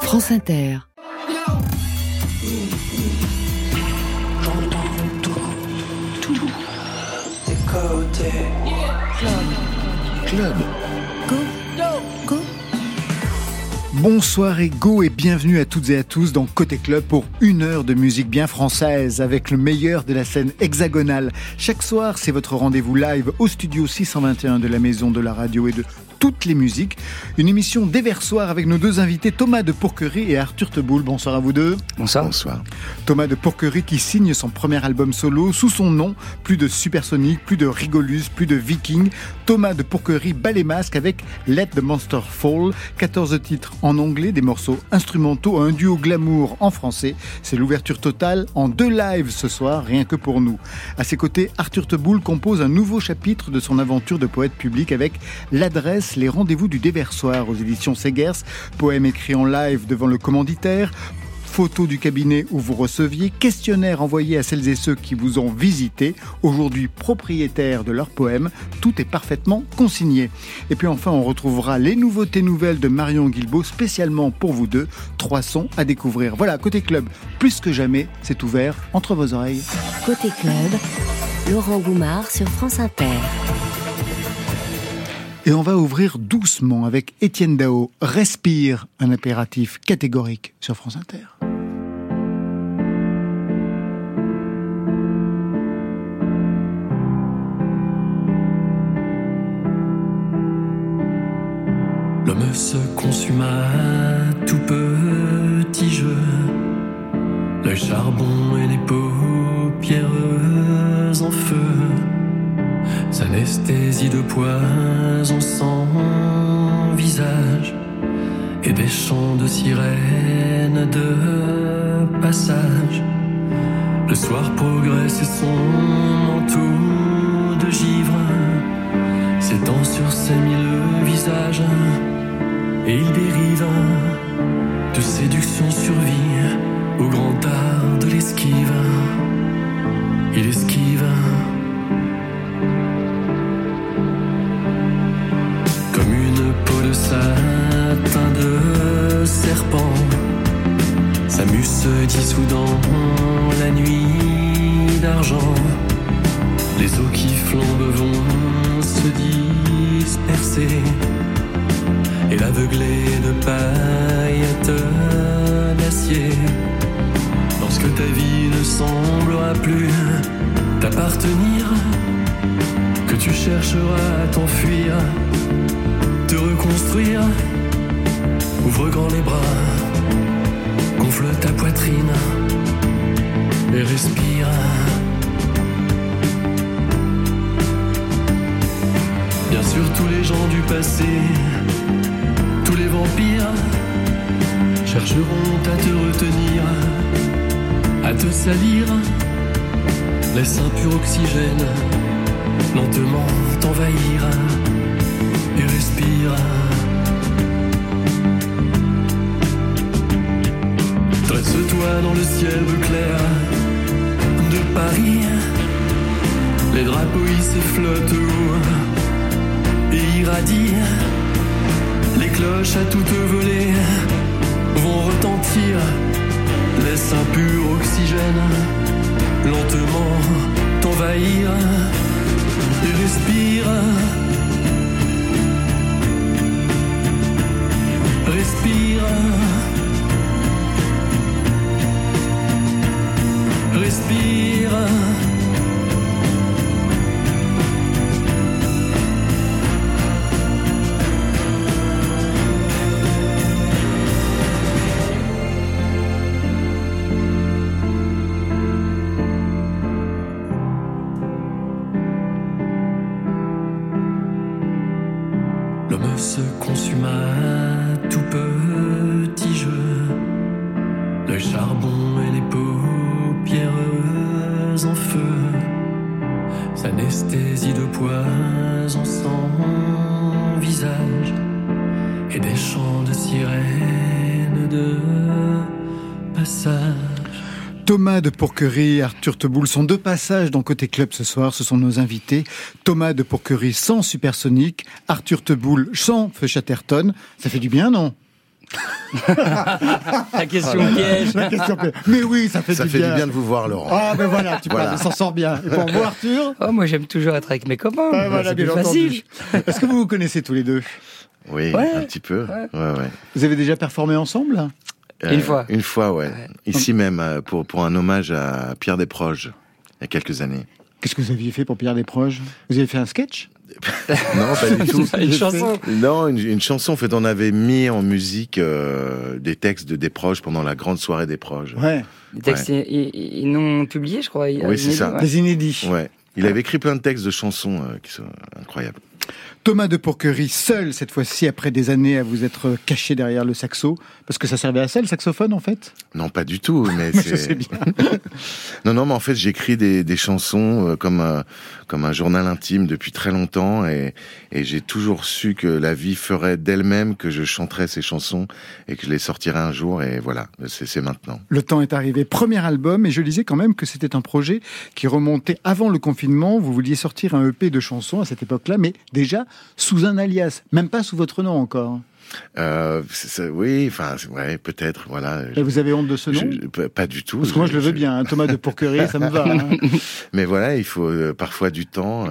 France Inter. Club. Go. Bonsoir et go et bienvenue à toutes et à tous dans Côté Club pour une heure de musique bien française avec le meilleur de la scène hexagonale. Chaque soir, c'est votre rendez-vous live au studio 621 de la Maison de la Radio et de toutes les musiques. Une émission déversoir avec nos deux invités Thomas de Pourquerie et Arthur Teboul. Bonsoir à vous deux. Bonsoir. Thomas de Pourquerie qui signe son premier album solo sous son nom. Plus de Supersonic, plus de Rigolus, plus de Viking. Thomas de Pourquerie bat les masques avec Let the Monster Fall. 14 titres en anglais, des morceaux instrumentaux, un duo glamour en français. C'est l'ouverture totale en 2 lives ce soir, rien que pour nous. À ses côtés, Arthur Teboul compose un nouveau chapitre de son aventure de poète public avec L'Adresse, les rendez-vous du déversoir aux éditions Segers, poème écrit en live devant le commanditaire, photos du cabinet où vous receviez, questionnaires envoyés à celles et ceux qui vous ont visité, aujourd'hui propriétaires de leurs poèmes, tout est parfaitement consigné. Et puis enfin, on retrouvera les nouveautés nouvelles de Marion Guilbault spécialement pour vous deux, 3 sons à découvrir. Voilà, Côté Club, plus que jamais, c'est ouvert entre vos oreilles. Côté Club, Laurent Goumard sur France Inter. Et on va ouvrir doucement avec Étienne Dao, Respire, un impératif catégorique sur France Inter. L'homme se consume à tout petit jeu, le charbon et les paupières en feu. S'anesthésie de poison sans visage et des chants de sirènes de passage. Le soir progresse et son manteau de givre s'étend sur ses 1000 visages et il dérive de séduction survie au grand art de l'esquive. Il esquive comme une peau de satin de serpent. Sa muse se dissout dans la nuit d'argent. Les eaux qui flambent vont se disperser et l'aveuglé de paillettes d'acier. Lorsque ta vie ne semblera plus t'appartenir, que tu chercheras à t'enfuir, te reconstruire, ouvre grand les bras, gonfle ta poitrine et respire. Bien sûr, tous les gens du passé, tous les vampires chercheront à te retenir, à te salir. Laisse un pur oxygène lentement t'envahir et respire. Dresse-toi dans le ciel bleu clair de Paris. Les drapeaux hissés flottent haut et irradient. Les cloches à toute volée vont retentir. Laisse un pur oxygène lentement t'envahir et respire. Respire. Respire. L'homme se consume à tout petit jeu, le charbon et les paupières en feu, s'anesthésie de poison sans visage et des chants de sirènes de passage. Thomas de Pourquerie, Arthur Teboul sont 2 passages dans Côté Club ce soir, ce sont nos invités. Thomas de Pourquerie sans Supersonic, Arthur Teboul sans Feu Chatterton. Ça fait du bien, non ? La question piège. La question piège. Mais oui, ça fait du bien de vous voir, Laurent. Ah, ben voilà, tu parles, ça s'en sort bien. Et pour vous, Arthur? Oh, moi, j'aime toujours être avec mes copains. Voilà, c'est bien plus facile. entendu. Est-ce que vous vous connaissez tous les deux? Oui, Ouais. un petit peu. Ouais. Vous avez déjà performé ensemble? Une fois. Une fois, ouais. Ici même, pour un hommage à Pierre Desproges, il y a quelques années. Qu'est-ce que vous aviez fait pour Pierre Desproges? Vous avez fait un sketch? Non, pas du tout. Une chanson. Non, une chanson. En fait, on avait mis en musique des textes de Desproges pendant la grande soirée Desproges. Ouais. Des textes ils n'ont publié, je crois. Oui, c'est ça. Des inédits. Ouais. Il avait écrit plein de textes de chansons qui sont incroyables. Thomas de Pourquerie, seul cette fois-ci, après des années à vous être caché derrière le saxo, parce que ça servait à ça le saxophone en fait? Non, pas du tout, mais Je sais bien. Non, mais en fait, j'écris des chansons comme un journal intime depuis très longtemps et j'ai toujours su que la vie ferait d'elle-même que je chanterais ces chansons et que je les sortirais un jour et voilà, c'est maintenant. Le temps est arrivé. Premier album, et je lisais quand même que c'était un projet qui remontait avant le confinement. Vous vouliez sortir un EP de chansons à cette époque-là, mais déjà sous un alias, même pas sous votre nom encore. Oui, enfin, ouais, peut-être, voilà. Et vous avez honte de ce nom? Pas du tout. Parce que moi je le veux bien, hein. Thomas de Pourquerie, ça me va. Hein. Mais voilà, il faut parfois du temps.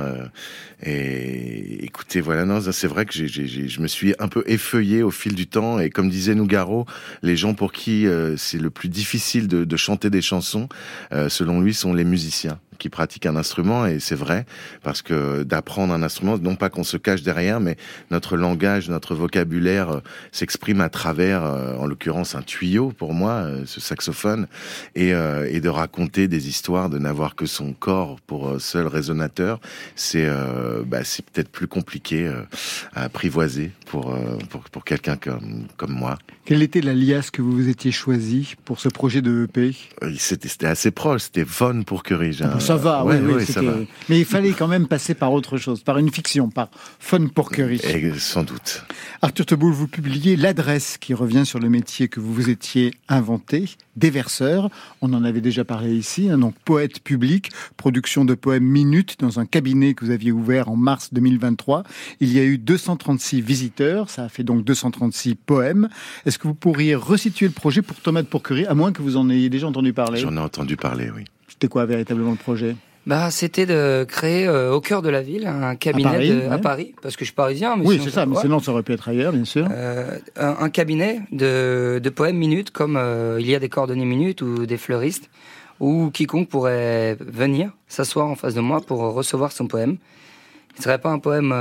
Et écoutez, voilà, non, c'est vrai que je me suis un peu effeuillé au fil du temps. Et comme disait Nougaro, les gens pour qui c'est le plus difficile de chanter des chansons, selon lui, sont les musiciens qui pratiquent un instrument, et c'est vrai, parce que d'apprendre un instrument, non pas qu'on se cache derrière, mais notre langage, notre vocabulaire s'exprime à travers, en l'occurrence, un tuyau, pour moi, ce saxophone, et de raconter des histoires, de n'avoir que son corps pour seul résonateur, c'est peut-être plus compliqué à apprivoiser pour quelqu'un comme moi. Quel était l'alias que vous vous étiez choisi pour ce projet de EP? C'était assez proche, c'était Von Pourquerie. Ça va, oui, ça va. Mais il fallait quand même passer par autre chose, par une fiction, par Von Pourquerie. Sans doute. Arthur Teboul, vous publiez L'Adresse, qui revient sur le métier que vous vous étiez inventé, déverseur. On en avait déjà parlé ici, donc poète public, production de poèmes minutes dans un cabinet que vous aviez ouvert en mars 2023. Il y a eu 236 visiteurs, ça a fait donc 236 poèmes. Est-ce que vous pourriez resituer le projet pour Thomas de Pourquerie, à moins que vous en ayez déjà entendu parler? J'en ai entendu parler, oui. C'était quoi véritablement le projet? C'était de créer au cœur de la ville un cabinet à Paris, parce que je suis parisien. Mais oui, c'est ça, mais sinon ça aurait pu être ailleurs, bien sûr. Un cabinet de poèmes minutes, comme il y a des cordonniers minutes ou des fleuristes, où quiconque pourrait venir s'asseoir en face de moi pour recevoir son poème. Ce ne serait pas un poème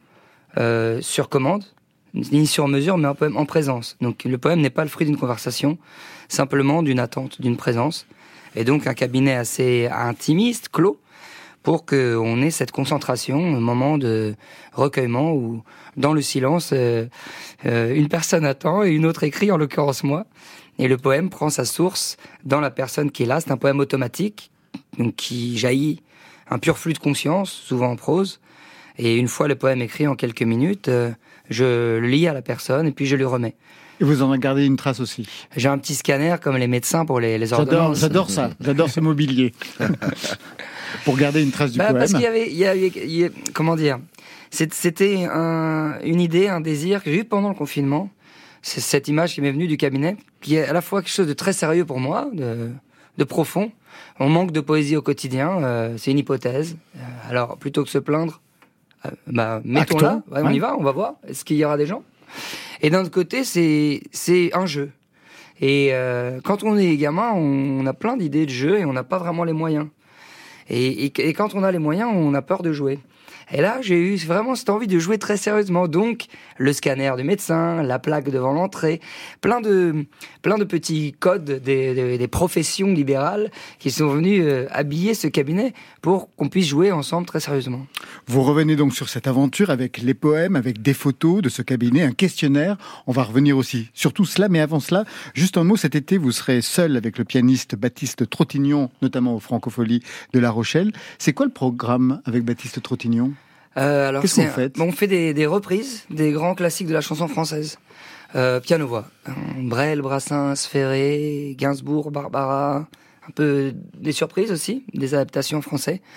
sur commande, ni sur mesure, mais un poème en présence. Donc le poème n'est pas le fruit d'une conversation, simplement d'une attente, d'une présence. Et donc un cabinet assez intimiste, clos, pour qu'on ait cette concentration, un moment de recueillement où, dans le silence, une personne attend et une autre écrit, en l'occurrence moi. Et le poème prend sa source dans la personne qui est là. C'est un poème automatique, donc qui jaillit un pur flux de conscience, souvent en prose. Et une fois le poème écrit en quelques minutes, je le lis à la personne et puis je lui remets. Et vous en gardez une trace aussi? J'ai un petit scanner comme les médecins pour les ordonnances. J'adore ça, j'adore ce mobilier. Pour garder une trace du poème. Parce qu'il y avait comment dire, c'était une idée, un désir que j'ai eu pendant le confinement. C'est cette image qui m'est venue du cabinet, qui est à la fois quelque chose de très sérieux pour moi, de profond. On manque de poésie au quotidien, c'est une hypothèse. Alors plutôt que se plaindre, mettons-la, on y va, on va voir. Est-ce qu'il y aura des gens? Et d'un autre côté, c'est un jeu. Et quand on est gamin, on a plein d'idées de jeux et on n'a pas vraiment les moyens. Et quand on a les moyens, on a peur de jouer. Et là, j'ai eu vraiment cette envie de jouer très sérieusement. Donc, le scanner du médecin, la plaque devant l'entrée, plein de petits codes des professions libérales qui sont venus habiller ce cabinet pour qu'on puisse jouer ensemble très sérieusement. Vous revenez donc sur cette aventure avec les poèmes, avec des photos de ce cabinet, un questionnaire. On va revenir aussi sur tout cela, mais avant cela, juste un mot, cet été, vous serez seul avec le pianiste Baptiste Trottignon, notamment au Francophonie de La Rochelle. C'est quoi le programme avec Baptiste Trottignon? Alors qu'est-ce que vous faites? On fait des reprises des grands classiques de la chanson française. Piano-voix. Brel, Brassens, Ferré, Gainsbourg, Barbara. Un peu des surprises aussi, des adaptations en français.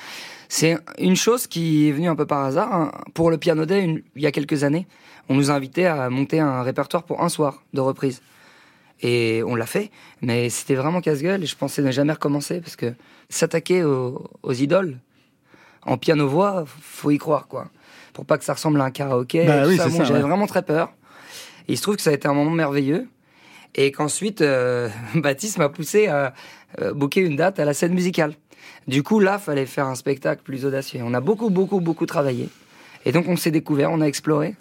C'est une chose qui est venue un peu par hasard. Hein. Pour le Piano Day, il y a quelques années, on nous a invités à monter un répertoire pour un soir de reprise. Et on l'a fait, mais c'était vraiment casse-gueule et je pensais ne jamais recommencer parce que s'attaquer aux idoles en piano-voix, faut y croire, quoi. Pour pas que ça ressemble à un karaoké. Bah oui, ça, c'est ça, j'avais ouais. vraiment très peur. Et il se trouve que ça a été un moment merveilleux. Et qu'ensuite, Baptiste m'a poussé à booker une date à la Scène Musicale. Du coup, là, fallait faire un spectacle plus audacieux. On a beaucoup travaillé. Et donc, on s'est découvert, on a exploré.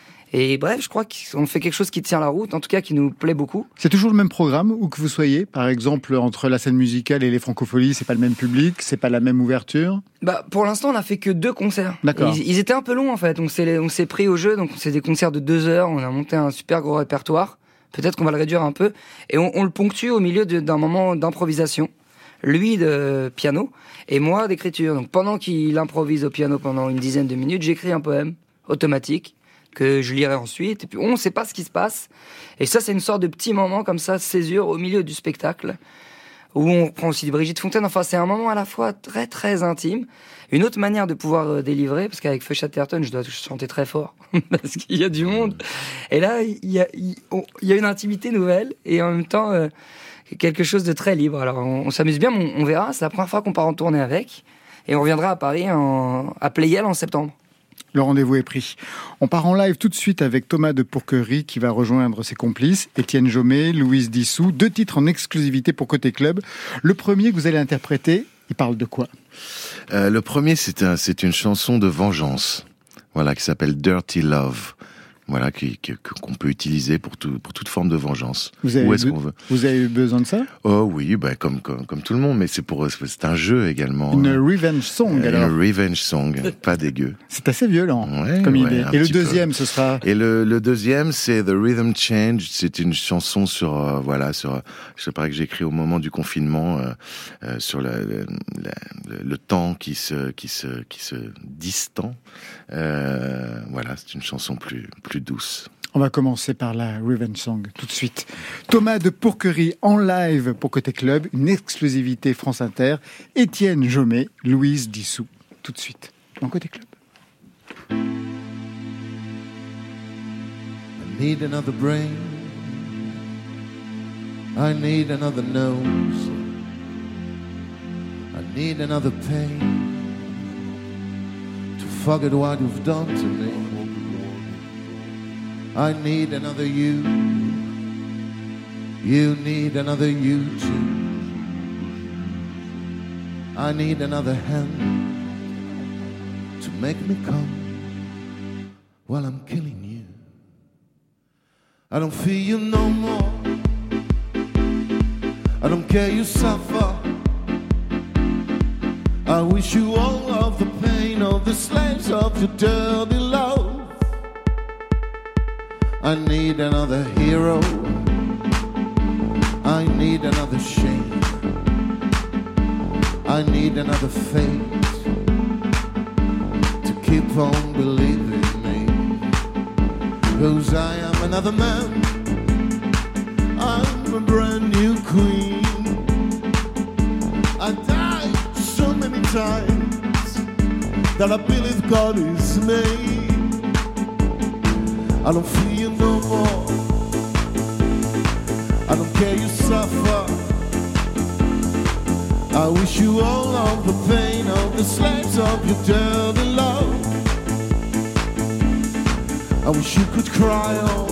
Et bref, je crois qu'on fait quelque chose qui tient la route, en tout cas qui nous plaît beaucoup. C'est toujours le même programme, où que vous soyez? Par exemple, entre la Scène Musicale et les Francopholies, c'est pas le même public, c'est pas la même ouverture? Bah, pour l'instant, on a fait que 2 concerts. D'accord. Ils étaient un peu longs, en fait. On s'est pris au jeu, donc c'est des concerts de 2 heures. On a monté un super gros répertoire. Peut-être qu'on va le réduire un peu. Et on le ponctue au milieu d'un moment d'improvisation. Lui de piano et moi d'écriture. Donc pendant qu'il improvise au piano pendant une dizaine de minutes, j'écris un poème automatique que je lirai ensuite. Et puis on ne sait pas ce qui se passe. Et ça, c'est une sorte de petit moment comme ça, césure au milieu du spectacle, où on reprend aussi du Brigitte Fontaine. Enfin, c'est un moment à la fois très très intime. Une autre manière de pouvoir délivrer, parce qu'avec Feu Chatterton, je dois chanter très fort, parce qu'il y a du monde. Et là, il y a une intimité nouvelle, et en même temps, quelque chose de très libre. Alors, on s'amuse bien, mais on verra. C'est la première fois qu'on part en tournée avec, et on reviendra à Paris à Pleyel en septembre. Le rendez-vous est pris. On part en live tout de suite avec Thomas de Pourquerie qui va rejoindre ses complices, Étienne Jomet, Louise Dissou, 2 titres en exclusivité pour Côté Club. Le premier que vous allez interpréter, il parle de quoi? Le premier, c'est une chanson de vengeance, voilà, qui s'appelle Dirty Love. Voilà, qu'on peut utiliser pour toute forme de vengeance. Vous avez eu besoin de ça? Oh oui, bah, comme tout le monde, mais c'est un jeu également. Une revenge song, alors. Une revenge song, pas dégueu. C'est assez violent, comme idée. Et le deuxième, ce sera? Et le deuxième, c'est The Rhythm Change. C'est une chanson sur, je sais pas, que j'ai écrit au moment du confinement, sur le temps qui se distend. Voilà, c'est une chanson plus douce. On va commencer par la Revenge Song tout de suite. Thomas de Pourquerie en live pour Côté Club, une exclusivité France Inter. Étienne Jomet, Louise Dissou, tout de suite dans Côté Club. I need another brain. I need another nose. I need another pain to forget what you've done to me. I need another you. You need another you too. I need another hand to make me come while I'm killing you. I don't feel you no more. I don't care you suffer. I wish you all of the pain of the slaves of your dirty love. I need another hero. I need another shame. I need another fate to keep on believing me. 'Cause I am another man. I'm a brand new queen. I died so many times that I believe God is me. I don't feel you no more. I don't care you suffer. I wish you all of the pain of the slaves of your dirty love. I wish you could cry on.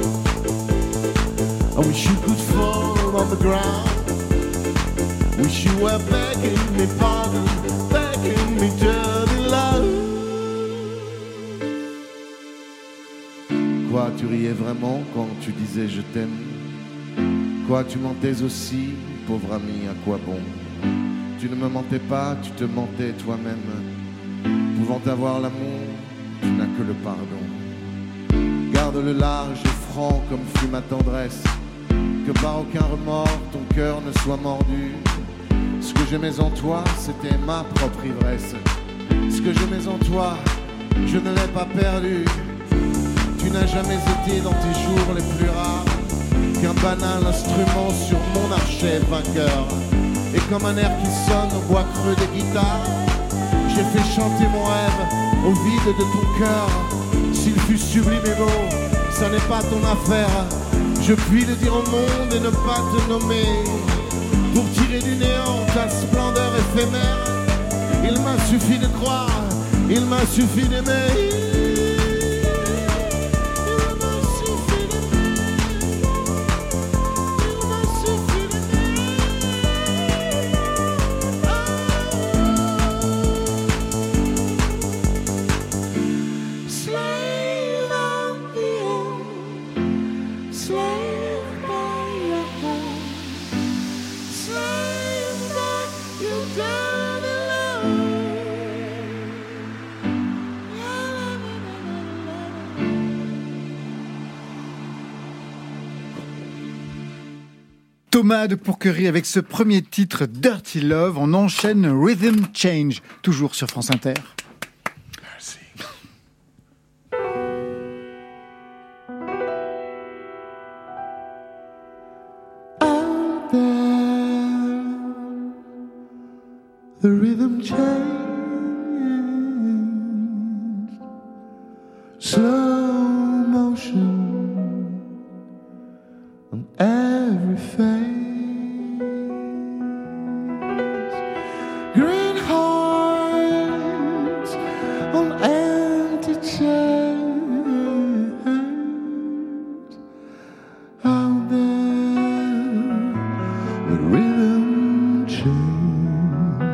I wish you could fall on the ground. Wish you were begging me pardon, begging me dirty love. Quoi, tu riais vraiment quand tu disais je t'aime? Quoi, tu mentais aussi, pauvre ami, à quoi bon? Tu ne me mentais pas, tu te mentais toi-même. Pouvant avoir l'amour, tu n'as que le pardon. Garde-le large et franc comme fut ma tendresse. Que par aucun remords ton cœur ne soit mordu. Ce que j'aimais en toi, c'était ma propre ivresse. Ce que j'aimais en toi, je ne l'ai pas perdu. Tu n'as jamais été dans tes jours les plus rares qu'un banal instrument sur mon archet vainqueur. Et comme un air qui sonne au bois creux des guitares, j'ai fait chanter mon rêve au vide de ton cœur. S'il fut sublime et beau, ça n'est pas ton affaire. Je puis le dire au monde et ne pas te nommer, pour tirer du néant ta splendeur éphémère. Il m'a suffi de croire, il m'a suffi d'aimer. Thomas de Pourquerie avec ce premier titre Dirty Love. On enchaîne Rhythm Change, toujours sur France Inter. Merci. Out there, the rhythm change, slow motion on every face. Green hearts on empty chairs. Out there, the rhythm changed.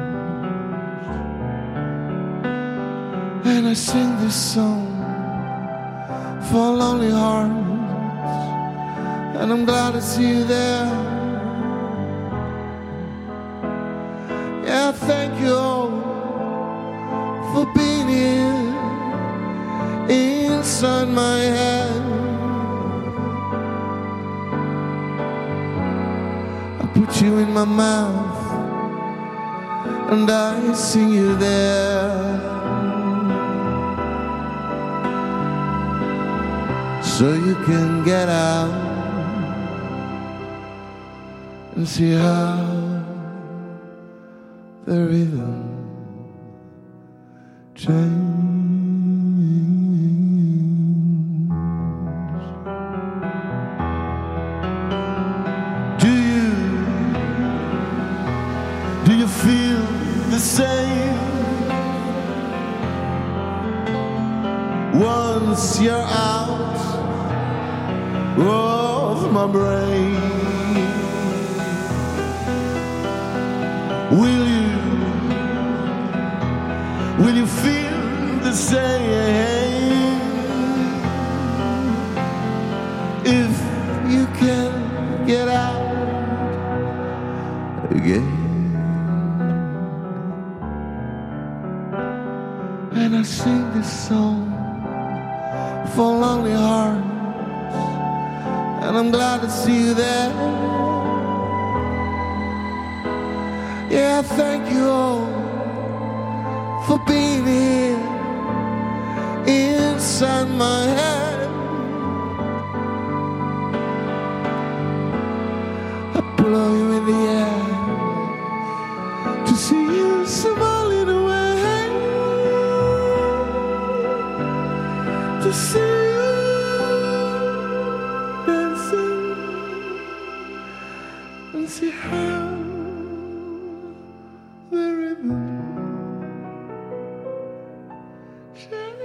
And I sing this song for lonely hearts, and I'm glad to see you there. Yeah, thank you all for being here inside my head. I put you in my mouth and I sing you there, so you can get out and see how the rhythm change. Do you feel the same? Once you're out of my brain, will you feel the same? If you can get out again. And I sing this song for lonely hearts, and I'm glad to see you there. Yeah, thank you all for being here inside my head. I blow you in the air to see you smiling away, to see you dancing and see how the rhythm change.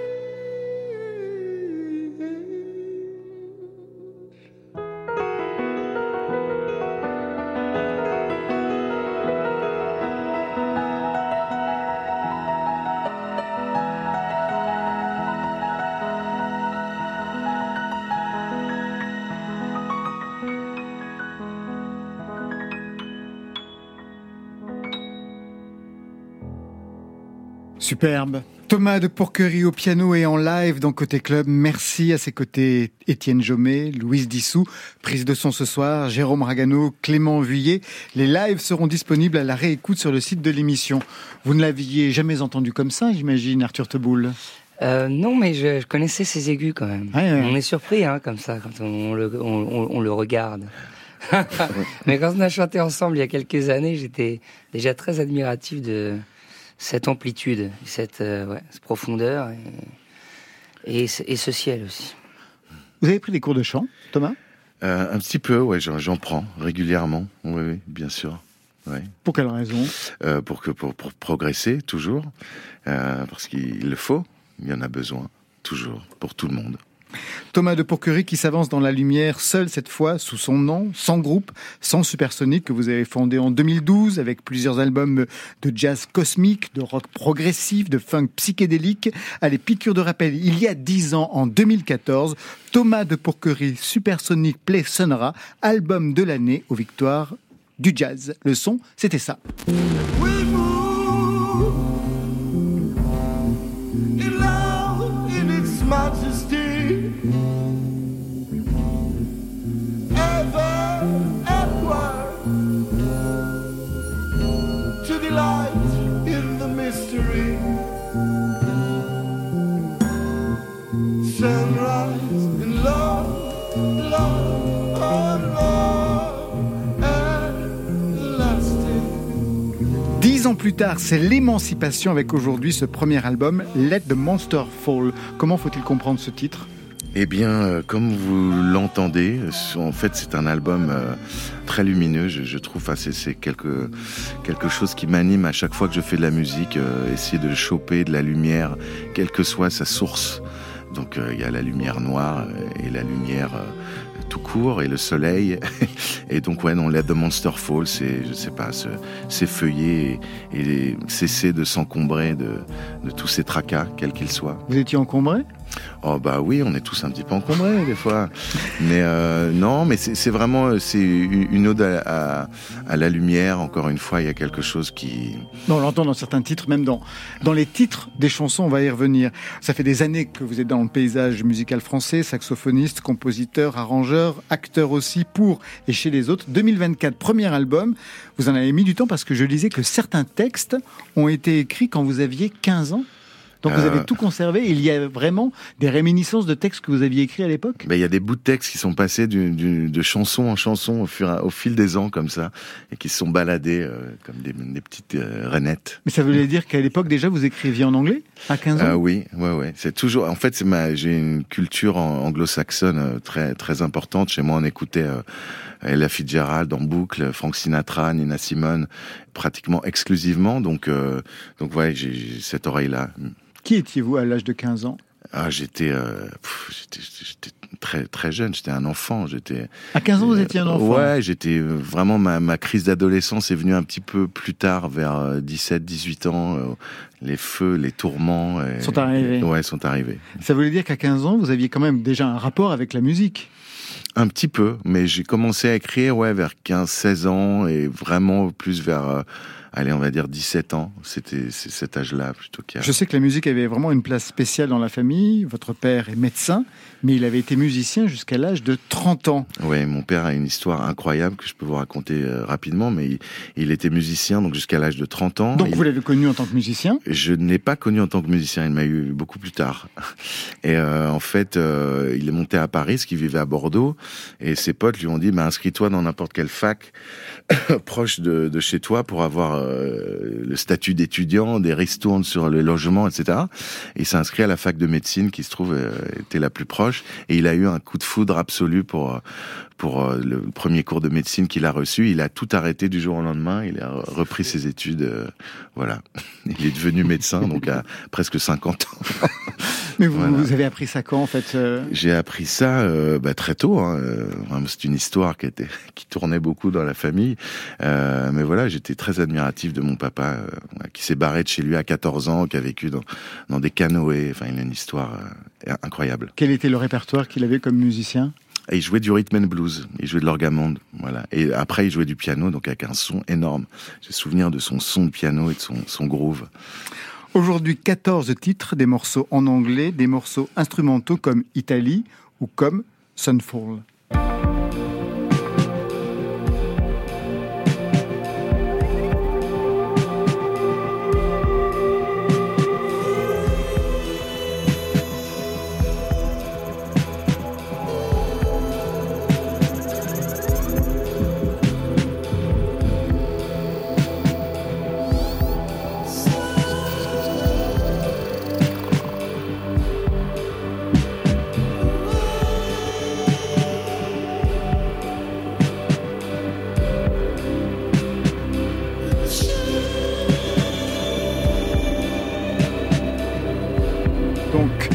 Superbe. Thomas de Pourquerie au piano et en live dans Côté Club. Merci à ses côtés Étienne Jomet, Louise Dissou, prise de son ce soir, Jérôme Ragano, Clément Vuillet. Les lives seront disponibles à la réécoute sur le site de l'émission. Vous ne l'aviez jamais entendu comme ça, j'imagine, Arthur Teboul? Non, mais je connaissais ses aigus quand même. Ouais. On est surpris comme ça quand on le regarde. Mais quand on a chanté ensemble il y a quelques années, j'étais déjà très admiratif de cette amplitude, cette profondeur et ce ciel aussi. Vous avez pris des cours de chant, Thomas ? Un petit peu, ouais, j'en prends régulièrement, oui, bien sûr. Ouais. Pour quelle raison ? Pour progresser, toujours, parce qu'il le faut, il y en a besoin, toujours, pour tout le monde. Thomas de Pourquerie qui s'avance dans la lumière, seul cette fois, sous son nom, sans groupe, sans Supersonic, que vous avez fondé en 2012, avec plusieurs albums de jazz cosmique, de rock progressif, de funk psychédélique. Allez, piqûre de rappel, il y a 10 ans, en 2014, Thomas de Pourquerie, Supersonic Play Sonora, album de l'année aux victoires du jazz. Le son, c'était ça. Majesty, ever upward to delight in the mystery. Sunrise in love, love, oh love, everlasting. 10 ans plus tard, c'est l'émancipation avec aujourd'hui ce premier album, Let the Monster Fall. Comment faut-il comprendre ce titre ? Eh bien, comme vous l'entendez, en fait, c'est un album très lumineux, je trouve. Enfin, c'est quelque chose qui m'anime à chaque fois que je fais de la musique, essayer de choper de la lumière, quelle que soit sa source. Donc, il y a la lumière noire et la lumière tout court et le soleil. Et donc, ouais, non, Let the Monster Fall, c'est, je sais pas, s'effeuiller et cesser de s'encombrer de tous ces tracas, quels qu'ils soient. Vous étiez encombré ? Oh bah oui, on est tous un petit peu encombrés des fois. Mais non, mais c'est vraiment une ode à la lumière. Encore une fois, il y a quelque chose qui... Non, on l'entend dans certains titres, même dans les titres des chansons, on va y revenir. Ça fait des années que vous êtes dans le paysage musical français, saxophoniste, compositeur, arrangeur, acteur aussi pour et chez les autres. 2024, premier album. Vous en avez mis du temps parce que je lisais que certains textes ont été écrits quand vous aviez 15 ans. Donc vous avez tout conservé. Il y a vraiment des réminiscences de textes que vous aviez écrits à l'époque ? Ben, il y a des bouts de textes qui sont passés de chanson en chanson au fil des ans comme ça, et qui se sont baladés comme des petites rainettes. Mais ça voulait dire qu'à l'époque déjà vous écriviez en anglais à 15 ans ? Oui, ouais. C'est toujours. En fait, j'ai une culture anglo-saxonne très très importante. Chez moi, on écoutait Ella Fitzgerald en boucle, Frank Sinatra, Nina Simone, pratiquement exclusivement. Donc ouais, j'ai cette oreille-là. Qui étiez-vous à l'âge de 15 ans ? J'étais très très jeune, j'étais un enfant. À 15 ans, vous étiez un enfant ? Ouais, j'étais vraiment ma crise d'adolescence est venue un petit peu plus tard, vers 17-18 ans. Les feux, les tourments sont arrivés. Sont arrivés. Ça voulait dire qu'à 15 ans, vous aviez quand même déjà un rapport avec la musique ? Un petit peu, mais j'ai commencé à écrire vers 15-16 ans et vraiment plus vers... on va dire 17 ans, c'est cet âge-là plutôt qu'il y a... Je sais que la musique avait vraiment une place spéciale dans la famille. Votre père est médecin, mais il avait été musicien jusqu'à l'âge de 30 ans. Oui, mon père a une histoire incroyable que je peux vous raconter rapidement, mais il était musicien donc jusqu'à l'âge de 30 ans. Donc vous l'avez connu en tant que musicien ? Je ne l'ai pas connu en tant que musicien, il m'a eu beaucoup plus tard. Et en fait, il est monté à Paris, parce qu'il vivait à Bordeaux, et ses potes lui ont dit inscris-toi dans n'importe quelle fac proche de chez toi pour avoir le statut d'étudiant, des ristournes sur le logement, etc. Et il s'est inscrit à la fac de médecine qui se trouve était la plus proche, et il a eu un coup de foudre absolu pour le premier cours de médecine qu'il a reçu. Il a tout arrêté du jour au lendemain, il a repris ses études, voilà. Il est devenu médecin, donc à presque 50 ans. Mais vous avez appris ça quand, en fait J'ai appris ça très tôt. C'est une histoire qui tournait beaucoup dans la famille. Mais voilà, j'étais très admiratif de mon papa, qui s'est barré de chez lui à 14 ans, qui a vécu dans des canoës. Enfin, il a une histoire incroyable. Quel était le répertoire qu'il avait comme musicien ? Et il jouait du rhythm and blues, il jouait de l'orgamonde, voilà. Et après, il jouait du piano, donc avec un son énorme. J'ai souvenir de son son de piano et de son groove. Aujourd'hui, 14 titres, des morceaux en anglais, des morceaux instrumentaux comme Italy ou comme Sunfall.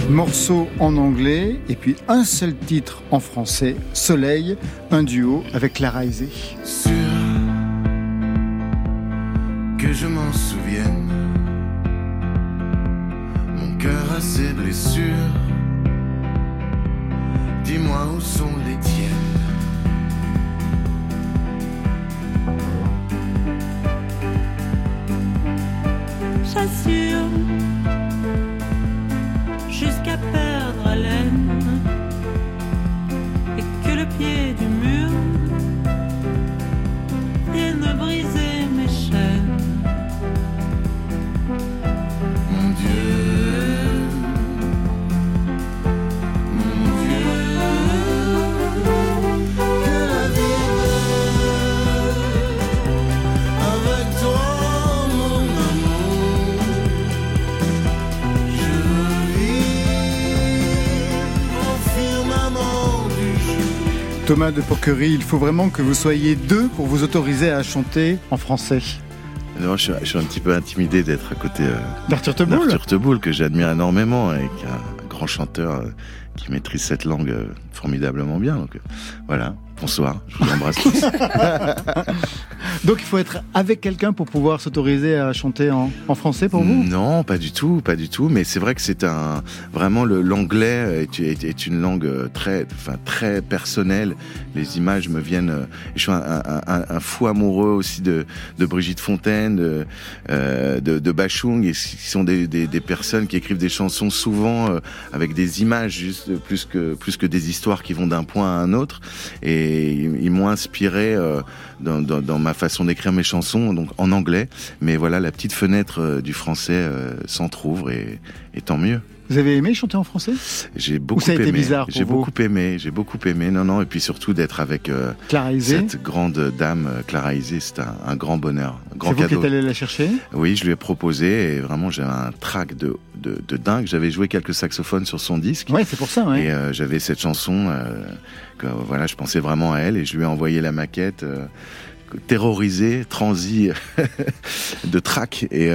Morceau en anglais et puis un seul titre en français, Soleil, un duo avec Clara Isé. Sûr que je m'en souvienne, mon cœur a ses blessures, dis-moi où sont les tiennes. J'assure jusqu'à perdre haleine et que le pied du mur vienne briser mes chaînes. Mon Dieu, que la vie est belle avec toi, mon amour. Je vis au firmament du jour. Thomas de Pourquerie, il faut vraiment que vous soyez deux pour vous autoriser à chanter en français. Non, je suis un petit peu intimidé d'être à côté D'Arthur Teboul. d'Arthur Teboul, que j'admire énormément et qui est un grand chanteur qui maîtrise cette langue formidablement bien. Donc voilà, bonsoir, je vous embrasse tous. Donc il faut être avec quelqu'un pour pouvoir s'autoriser à chanter en français pour vous ? Non, pas du tout. Mais c'est vrai que c'est vraiment l'anglais est une langue très personnelle. Les images me viennent. Je suis un fou amoureux aussi de Brigitte Fontaine, de Bachung, et qui sont des personnes qui écrivent des chansons souvent avec des images juste plus que des histoires qui vont d'un point à un autre. Et ils m'ont inspiré dans ma façon d'écrire mes chansons, donc en anglais. Mais voilà, la petite fenêtre du français s'entrouvre et tant mieux. Vous avez aimé chanter en français ? J'ai beaucoup Ou ça a aimé. été bizarre pour vous ? J'ai beaucoup aimé. Non, et puis surtout d'être avec Clara Isé. cette grande dame, Clara Isé, c'est un grand bonheur, un grand C'est vous cadeau. qui êtes allé la chercher ? Oui, je lui ai proposé et vraiment j'avais un trac de dingue. J'avais joué quelques saxophones sur son disque. Ouais, c'est pour ça, ouais. Et j'avais cette chanson que voilà, je pensais vraiment à elle et je lui ai envoyé la maquette. Terrorisé, transi de trac et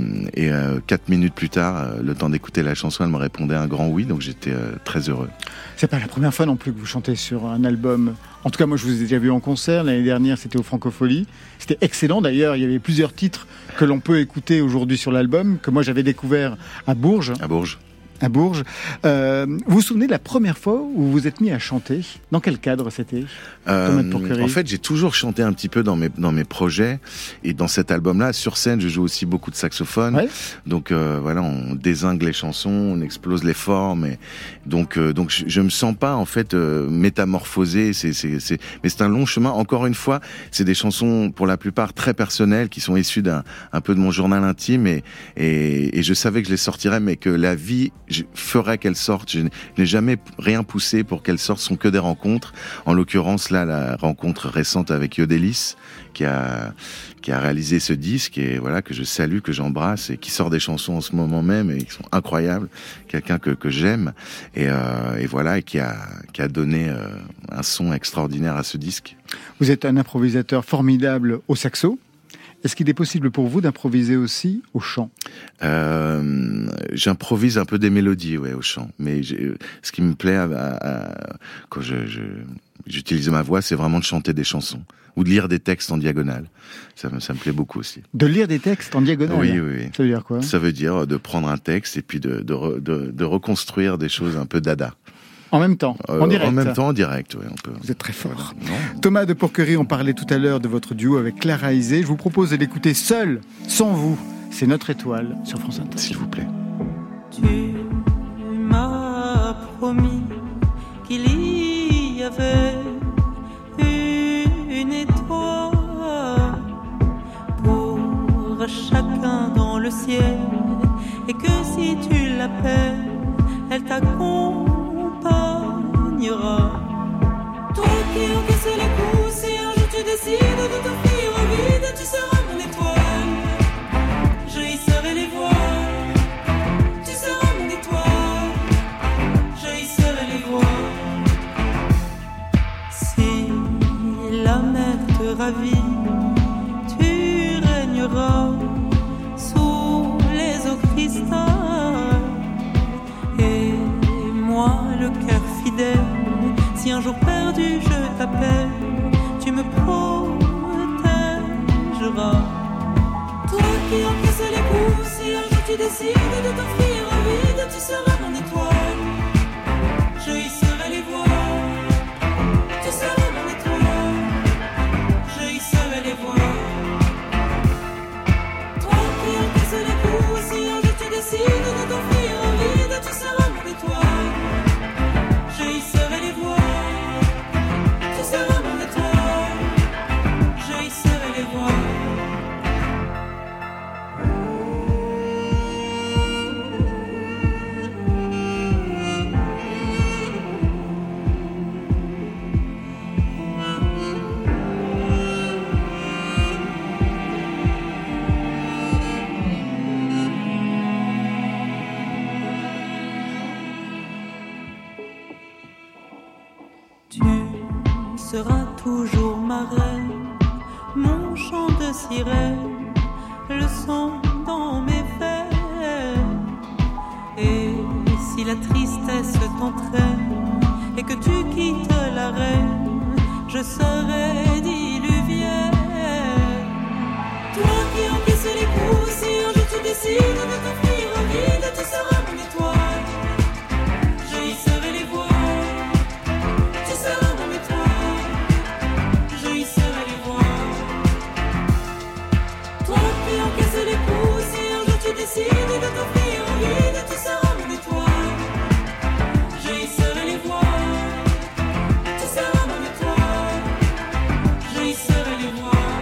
4 minutes plus tard, le temps d'écouter la chanson, elle me répondait un grand oui, donc j'étais très heureux. C'est pas la première fois non plus que vous chantez sur un album. En tout cas, moi, je vous ai déjà vu en concert. L'année dernière, c'était au Francophonie. C'était excellent. D'ailleurs, il y avait plusieurs titres que l'on peut écouter aujourd'hui sur l'album, que moi, j'avais découvert à Bourges. À Bourges. Vous vous souvenez de la première fois où vous vous êtes mis à chanter ? Dans quel cadre c'était ? En fait, j'ai toujours chanté un petit peu dans mes projets. Et dans cet album-là, sur scène, je joue aussi beaucoup de saxophone. Ouais. Donc voilà, on dézingue les chansons, on explose les formes. Et donc je me sens pas en fait métamorphosé. Mais c'est un long chemin. Encore une fois, c'est des chansons pour la plupart très personnelles qui sont issues un peu de mon journal intime. Et je savais que je les sortirais, mais que la vie je ferais qu'elles sortent. Je n'ai jamais rien poussé pour qu'elles sortent. Ce sont que des rencontres. En l'occurrence, là, la rencontre récente avec Yodelis, qui a réalisé ce disque et voilà, que je salue, que j'embrasse et qui sort des chansons en ce moment même et qui sont incroyables. Quelqu'un que j'aime et voilà, et qui a donné un son extraordinaire à ce disque. Vous êtes un improvisateur formidable au saxo. Est-ce qu'il est possible pour vous d'improviser aussi au chant ? J'improvise un peu des mélodies, ouais, au chant. Mais ce qui me plaît quand j'utilise ma voix, c'est vraiment de chanter des chansons ou de lire des textes en diagonale. Ça me plaît beaucoup aussi. De lire des textes en diagonale ? Oui. Ça veut dire quoi ? Ça veut dire de prendre un texte et puis de reconstruire des choses un peu dada. En même temps, en direct. En même temps, en direct, oui. Vous êtes très fort. Non. Thomas de Pourquerie, on parlait tout à l'heure de votre duo avec Clara Isé. Je vous propose de l'écouter seul, sans vous. C'est Notre Étoile sur France Inter. S'il vous plaît. Tu m'as promis qu'il y avait une étoile pour chacun dans le ciel et que si tu l'appelles, elle t'accompagnera. Toi qui encaisses les coups, si un jour tu décides de t'offrir au vide, tu seras mon étoile. Je hisserai les voiles. Tu seras mon étoile. Je hisserai les voiles. Si la mer te ravit, tu régneras sous les eaux cristal. Et le cœur fidèle. Si un jour perdu je t'appelle, tu me protégeras. Toi qui encaisses les coups, si un jour tu décides de t'enfuir au vide, tu seras mon étoile. Je hisserai les voiles. Tu seras mon étoile. Je hisserai les voiles. Toi qui encaisses les coups, si un jour tu décides de t'enfuir au vide, tu seras mon étoile. Je hisserai les voiles. Tu seras mon étoile. Je hisserai les voiles. Tu seras toujours ma reine, mon chant de sirène, le sang dans mes veines. Et si la tristesse t'entraîne et que tu quittes la reine, je serai diluvienne. Toi qui encaisses les coups, si un jour tu décides de t'enfuir au vide, tu seras mon étoile. Je hisserai les voiles. Tu seras mon étoile. Je hisserai les voiles. Toi qui encaisses les coups, si un jour tu décides de t'enfuir au vide, tu seras mon étoile. Je hisserai les voiles. Tu seras mon étoile. Je hisserai les voiles.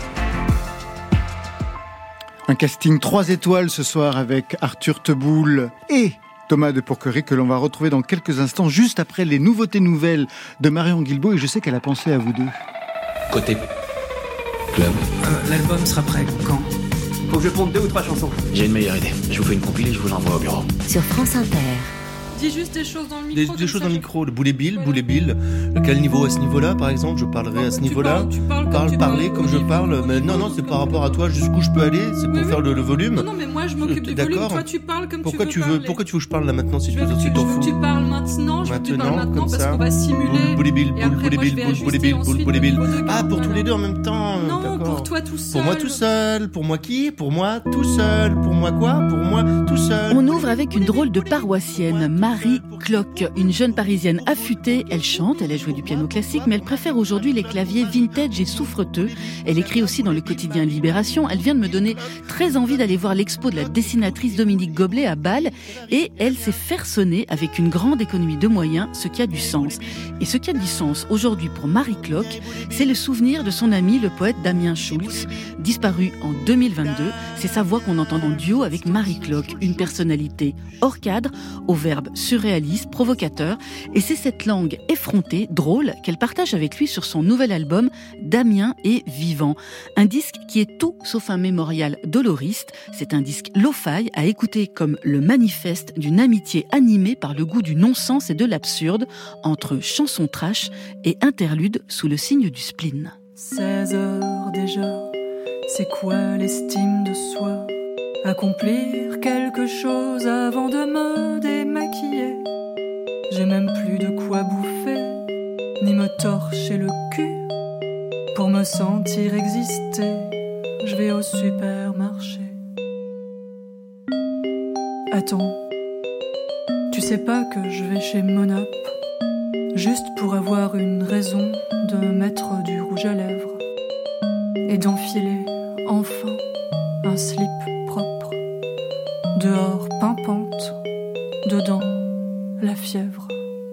Un casting 3 étoiles ce soir avec Arthur Teboul et Thomas de Pourquerie, que l'on va retrouver dans quelques instants, juste après les nouveautés nouvelles de Marion Guilbault, et je sais qu'elle a pensé à vous deux. Côté club. L'album sera prêt quand ? Faut que je ponde 2 ou 3 chansons. J'ai une meilleure idée. Je vous fais une compile et je vous l'envoie au bureau. Sur France Inter. Dis juste des choses dans le micro. Des choses dans le micro, le Boule et Bill. Quel niveau à ce niveau-là, par exemple ? Je parlerai à ce niveau-là. Parler comme je parle. Mais non, c'est par rapport à toi, jusqu'où je peux aller. C'est pour faire le volume. Non, mais moi je m'occupe du volume. Toi tu parles comme pourquoi tu veux parler. Pourquoi tu veux que je parle là maintenant si tu t'en fous ? Je veux que tu parles maintenant. Je veux que tu parles maintenant parce qu'on va simuler. Boule et Bill. Ah, pour tous les deux en même temps. Non, pour toi tout seul. Pour moi tout seul. Pour moi qui ? Pour moi tout seul. Pour moi quoi ? Pour moi tout seul. On ouvre avec une drôle de paroissienne, Marie Clock. Une jeune parisienne affûtée, elle chante, elle a joué du piano classique, mais elle préfère aujourd'hui les claviers vintage et souffreteux. Elle écrit aussi dans le quotidien Libération. Elle vient de me donner très envie d'aller voir l'expo de la dessinatrice Dominique Goblet à Bâle, et elle s'est faire sonner avec une grande économie de moyens, ce qui a du sens. Et ce qui a du sens aujourd'hui pour Marie Clock, c'est le souvenir de son ami le poète Damien Schulz, disparu en 2022. C'est sa voix qu'on entend en duo avec Marie Clock, une personnalité hors cadre, au verbe surréaliste, provocateur, et c'est cette langue effrontée, drôle, qu'elle partage avec lui sur son nouvel album Damien est vivant. Un disque qui est tout sauf un mémorial doloriste. C'est un disque lo-fi à écouter comme le manifeste d'une amitié animée par le goût du non-sens et de l'absurde, entre chansons trash et interludes sous le signe du spleen. 16 heures déjà, c'est quoi l'estime de soi ? Accomplir quelque chose avant de me démaquiller. J'ai même plus de quoi bouffer, ni me torcher le cul. Pour me sentir exister, je vais au supermarché. Attends, tu sais pas que je vais chez Monop, juste pour avoir une raison de mettre du rouge à lèvres et d'enfiler enfin un slip propre. Dehors pimpante, dedans la fièvre.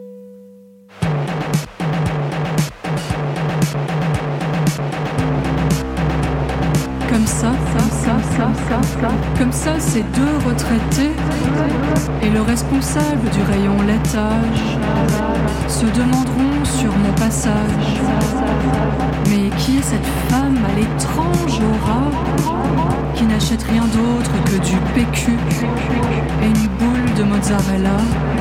Comme ça, ces deux retraités et le responsable du rayon laitage se demanderont sur mon passage: mais qui est cette femme à l'étrange aura qui n'achète rien d'autre que du PQ et une boule de mozzarella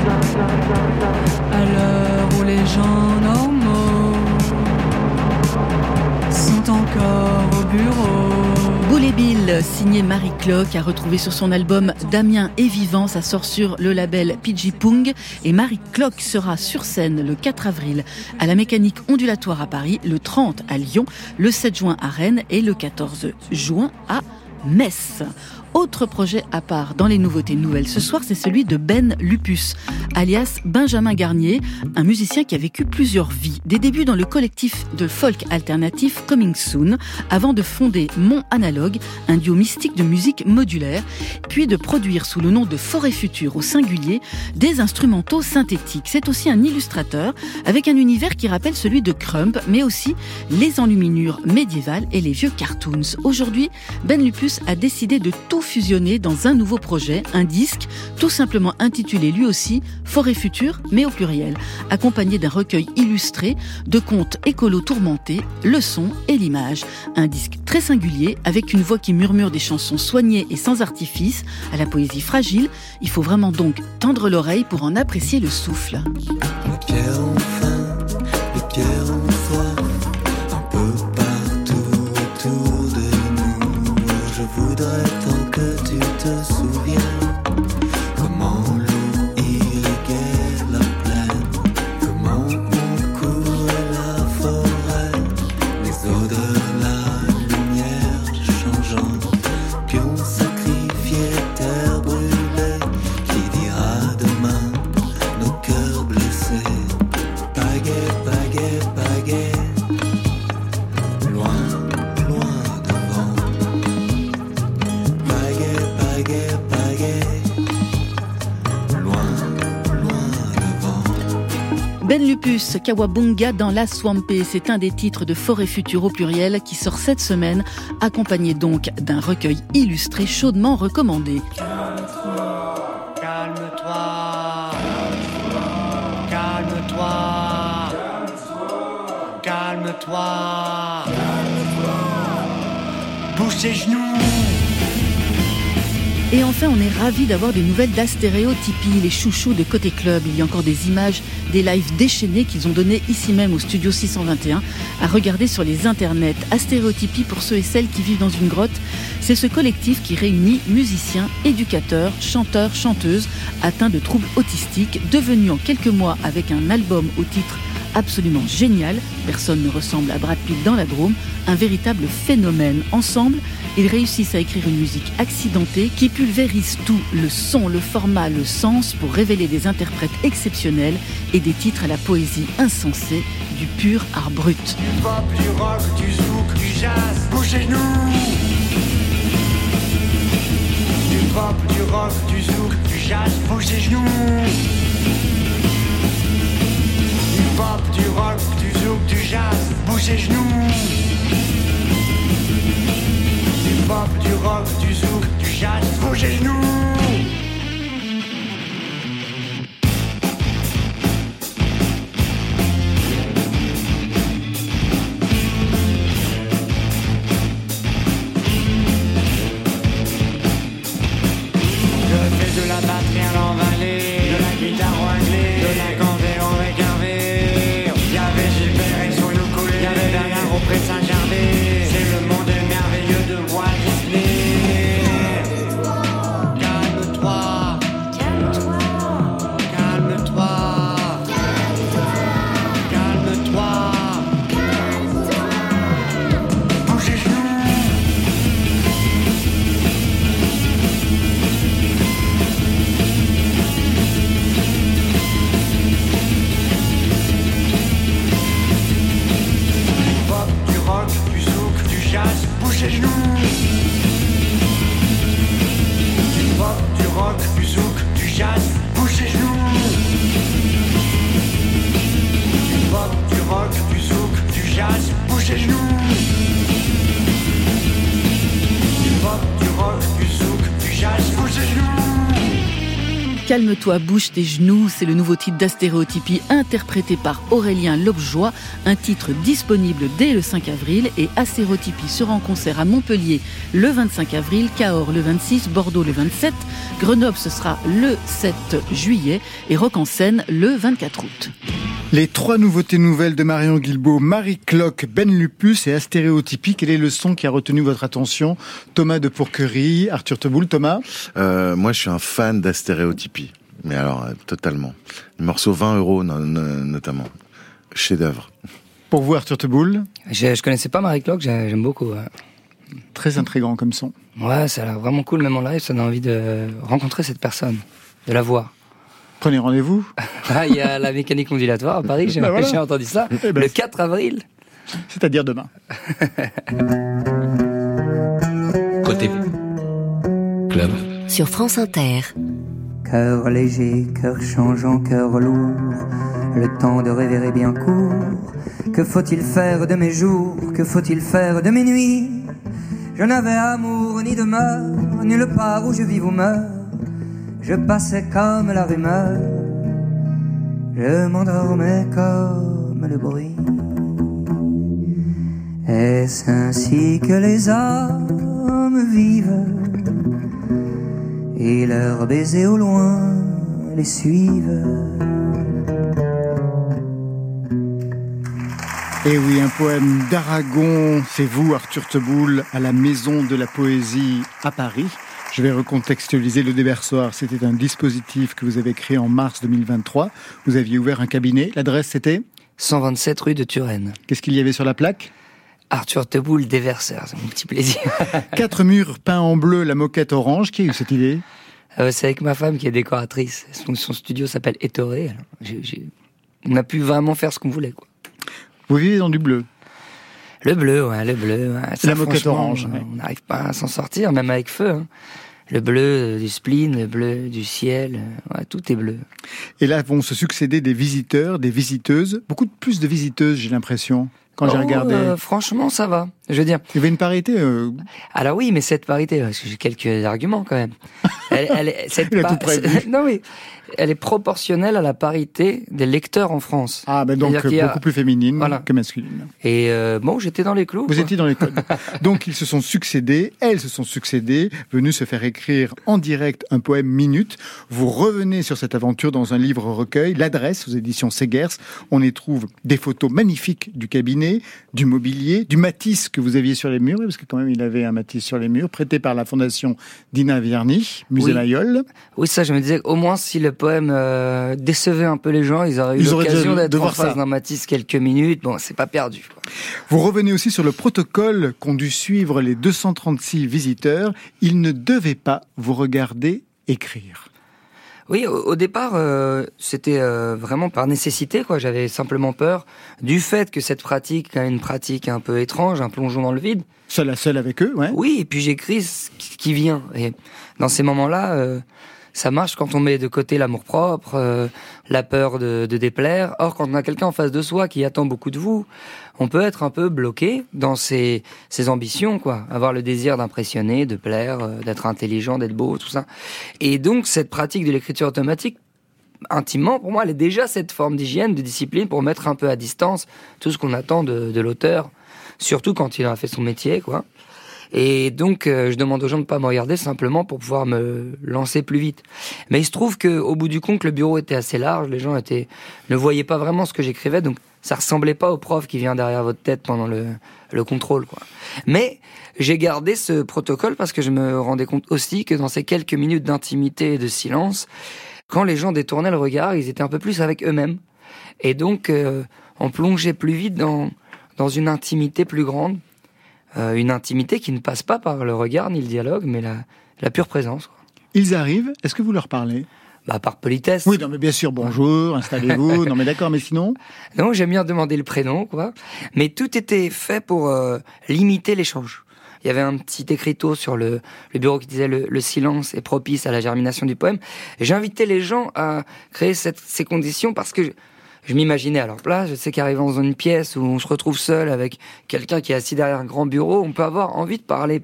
à l'heure où les gens normaux sont encore au bureau? Boule Boulet Bill, signé Marie Clock, à retrouver sur son album Damien est vivant. Ça sort sur le label Pidgey Pung. Et Marie Clock sera sur scène le 4 avril à la Mécanique Ondulatoire à Paris, le 30 à Lyon, le 7 juin à Rennes et le 14 juin à Metz. Autre projet à part dans les nouveautés nouvelles ce soir, c'est celui de Ben Lupus, alias Benjamin Garnier, un musicien qui a vécu plusieurs vies. Des débuts dans le collectif de folk alternatif Coming Soon, avant de fonder Mon Analogue, un duo mystique de musique modulaire, puis de produire sous le nom de Forêt Future au singulier des instrumentaux synthétiques. C'est aussi un illustrateur avec un univers qui rappelle celui de Crump, mais aussi les enluminures médiévales et les vieux cartoons. Aujourd'hui, Ben Lupus a décidé de tout fusionné dans un nouveau projet, un disque tout simplement intitulé lui aussi Forêt Future, mais au pluriel, accompagné d'un recueil illustré de contes écolos tourmentés, le son et l'image. Un disque très singulier, avec une voix qui murmure des chansons soignées et sans artifice, à la poésie fragile. Il faut vraiment donc tendre l'oreille pour en apprécier le souffle. Les pierres ont faim, les pierres ont soif, un peu partout autour de nous. Je voudrais tant que tu te souviens comment l'eau irriguait la plaine, comment on courait la forêt, les odeurs, la lumière changeante, puis on sacrifiait terre brûlée. Qui dira demain nos cœurs blessés? Pagaie, pagaie, pagaie, loin, loin devant. Pagaie, pagaie, pagaie, loin, loin devant. Ben Lupus, Kawabunga dans la Swampé, c'est un des titres de Forêt Future au pluriel qui sort cette semaine, accompagné donc d'un recueil illustré chaudement recommandé. Calme-toi, calme-toi, calme-toi, bouge tes genoux. Et enfin, on est ravis d'avoir des nouvelles d'Astéréotypie, les chouchous de Côté Club. Il y a encore des images, des lives déchaînés qu'ils ont donnés ici même au studio 621 à regarder sur les internets. Astéréotypie, pour ceux et celles qui vivent dans une grotte, c'est ce collectif qui réunit musiciens, éducateurs, chanteurs, chanteuses atteints de troubles autistiques, devenus en quelques mois avec un album au titre absolument génial, personne ne ressemble à Brad Pitt dans la Drôme, un véritable phénomène. Ensemble, ils réussissent à écrire une musique accidentée qui pulvérise tout, le son, le format, le sens, pour révéler des interprètes exceptionnels et des titres à la poésie insensée, du pur art brut. Du pop, du rock, du zouk, du jazz, bougez-nous. Du pop, du rock, du zouk, du jazz, bougez-nous. Du pop, du rock, du zouk, du jazz, bougez-nous. Du pop, du rock, du zouk, du jazz, bougez-nous. De la batterie à l'envalée, de la guitare ouinglée, de l'accordéon récarvé. Y'avait Gilbert et son ukulélé, y'avait Bernard auprès de Saint-Gervais. C'est le monde merveilleux de Walt Disney. Calme-toi, calme-toi, calme-toi, calme-toi, bouge les genoux. Du zouk, du jazz, bouge les genoux. Du pop, du rock, du zouk, du jazz, bouge les genoux. Du pop, du rock, du zouk, du jazz, bouge les genoux. Du pop, du rock, du zouk, du jazz, bouge les genoux. Calme-toi, bouge tes genoux, c'est le nouveau titre d'Astéréotypie interprété par Aurélien Lobjoie, un titre disponible dès le 5 avril et Astéréotypie sera en concert à Montpellier le 25 avril, Cahors le 26, Bordeaux le 27, Grenoble ce sera le 7 juillet et Rock en Seine le 24 août. Les 3 nouveautés nouvelles de Marion Guilbault, Marie Cloque, Ben Lupus et Astéréotypie. Quel est le son qui a retenu votre attention? Thomas de Pourquerie, Arthur Teboul. Thomas? Moi, je suis un fan d'Astéréotypie. Mais alors, totalement. Le morceau 20 € notamment. Chef-d'œuvre. Pour vous, Arthur Teboul? Je connaissais pas Marie Cloque, j'aime beaucoup. Ouais. Très intriguant comme son. Ouais, ça a l'air vraiment cool, même en live, ça donne envie de rencontrer cette personne, de la voir. Prenez rendez-vous. Il y a la mécanique ondulatoire à Paris, j'ai entendu ça, le 4 avril. C'est-à-dire demain. Côté club. Sur France Inter. Cœur léger, cœur changeant, cœur lourd, le temps de rêver est bien court. Que faut-il faire de mes jours? Que faut-il faire de mes nuits? Je n'avais amour ni demeure, nulle part où je vis ou meurs. Je passais comme la rumeur, je m'endormais comme le bruit. Est-ce ainsi que les hommes vivent? Et leurs baisers au loin les suivent. Et oui, un poème d'Aragon, c'est vous, Arthur Teboul, à la Maison de la Poésie à Paris. Je vais recontextualiser le déversoir. C'était un dispositif que vous avez créé en mars 2023. Vous aviez ouvert un cabinet. L'adresse, c'était 127 rue de Turenne. Qu'est-ce qu'il y avait sur la plaque? Arthur Teboul, déverseur, c'est mon petit plaisir. 4 murs peints en bleu, la moquette orange. Qui a eu cette idée? C'est avec ma femme qui est décoratrice. Son studio s'appelle Ettoré. On a pu vraiment faire ce qu'on voulait, quoi. Vous vivez dans du bleu? Le bleu, ouais, le bleu. Ouais. Ça, la moquette orange. Ouais. On n'arrive pas à s'en sortir, même avec feu. Hein. Le bleu du spleen, le bleu du ciel, ouais, tout est bleu. Et là vont se succéder des visiteurs, des visiteuses. Beaucoup plus de visiteuses, j'ai l'impression. Quand j'ai regardé. Franchement, ça va. Je veux dire. Il y avait une parité. Alors oui, mais cette parité, parce que j'ai quelques arguments quand même. Non oui, elle est proportionnelle à la parité des lecteurs en France. Ah ben donc beaucoup plus féminine que masculine. Et bon, j'étais dans les clous. Vous étiez dans les codes. Donc ils se sont succédés, elles se sont succédées, venus se faire écrire en direct un poème minute. Vous revenez sur cette aventure dans un livre recueil. L'adresse aux éditions Segers. On y trouve des photos magnifiques du cabinet, du mobilier, du Matisse que vous aviez sur les murs, parce que quand même il avait un Matisse sur les murs, prêté par la fondation Dina Vierny, musée Mayol. Oui, ça je me disais, au moins si le poème décevait un peu les gens, ils auraient eu l'occasion d'être en face d'un Matisse quelques minutes, bon c'est pas perdu, quoi. Vous revenez aussi sur le protocole qu'ont dû suivre les 236 visiteurs, ils ne devaient pas vous regarder écrire. Oui, au départ, c'était vraiment par nécessité, quoi. J'avais simplement peur du fait que cette pratique est une pratique un peu étrange, un plongeon dans le vide. Seul à seul avec eux, ouais. Oui, et puis j'écris ce qui vient. Et dans ces moments-là, ça marche quand on met de côté l'amour-propre, la peur de déplaire. Or, quand on a quelqu'un en face de soi qui attend beaucoup de vous, on peut être un peu bloqué dans ses ambitions, quoi. Avoir le désir d'impressionner, de plaire, d'être intelligent, d'être beau, tout ça. Et donc, cette pratique de l'écriture automatique, intimement, pour moi, elle est déjà cette forme d'hygiène, de discipline, pour mettre un peu à distance tout ce qu'on attend de l'auteur, surtout quand il a fait son métier, quoi. Et donc, je demande aux gens de pas me regarder simplement pour pouvoir me lancer plus vite. Mais il se trouve qu'au bout du compte, le bureau était assez large, les gens ne voyaient pas vraiment ce que j'écrivais, donc ça ressemblait pas au prof qui vient derrière votre tête pendant le contrôle, quoi. Mais j'ai gardé ce protocole parce que je me rendais compte aussi que dans ces quelques minutes d'intimité et de silence, quand les gens détournaient le regard, ils étaient un peu plus avec eux-mêmes. Et donc, on plongeait plus vite dans une intimité plus grande. Une intimité qui ne passe pas par le regard ni le dialogue, mais la pure présence, quoi. Ils arrivent, est-ce que vous leur parlez? Par politesse. Oui, non, mais bien sûr, bonjour, installez-vous, non mais d'accord, mais sinon? Non, j'aime bien demander le prénom, quoi. Mais tout était fait pour limiter l'échange. Il y avait un petit écriteau sur le bureau qui disait le silence est propice à la germination du poème. Et j'invitais les gens à créer ces conditions parce que je m'imaginais à leur place. Je sais qu'arrivant dans une pièce où on se retrouve seul avec quelqu'un qui est assis derrière un grand bureau, on peut avoir envie de parler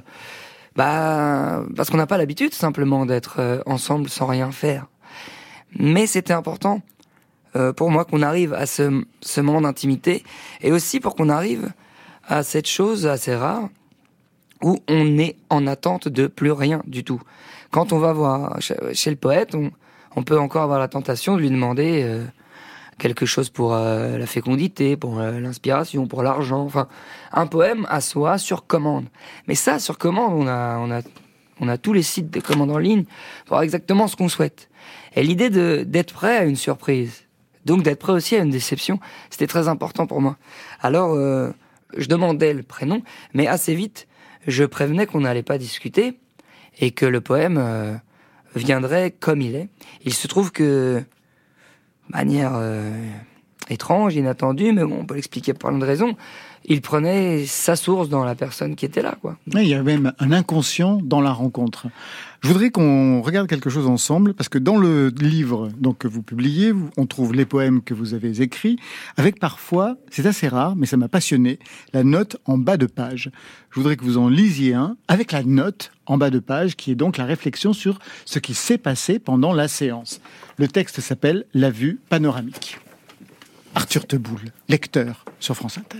parce qu'on n'a pas l'habitude simplement d'être ensemble sans rien faire. Mais c'était important pour moi qu'on arrive à ce moment d'intimité et aussi pour qu'on arrive à cette chose assez rare où on est en attente de plus rien du tout. Quand on va voir chez le poète, on peut encore avoir la tentation de lui demander quelque chose pour la fécondité, pour l'inspiration, pour l'argent. Enfin, un poème à soi sur commande. Mais ça, sur commande, on a tous les sites de commande en ligne pour exactement ce qu'on souhaite. Et l'idée d'être prêt à une surprise, donc d'être prêt aussi à une déception, c'était très important pour moi. Alors, je demandais le prénom, mais assez vite, je prévenais qu'on n'allait pas discuter et que le poème viendrait comme il est. Il se trouve que, de manière étrange, inattendue, mais bon, on peut l'expliquer par plein de raisons, il prenait sa source dans la personne qui était là, quoi. Il y a même un inconscient dans la rencontre. Je voudrais qu'on regarde quelque chose ensemble, parce que dans le livre donc, que vous publiez, on trouve les poèmes que vous avez écrits, avec parfois, c'est assez rare, mais ça m'a passionné, la note en bas de page. Je voudrais que vous en lisiez un, avec la note en bas de page, qui est donc la réflexion sur ce qui s'est passé pendant la séance. Le texte s'appelle « La vue panoramique ». Arthur Teboul, lecteur sur France Inter.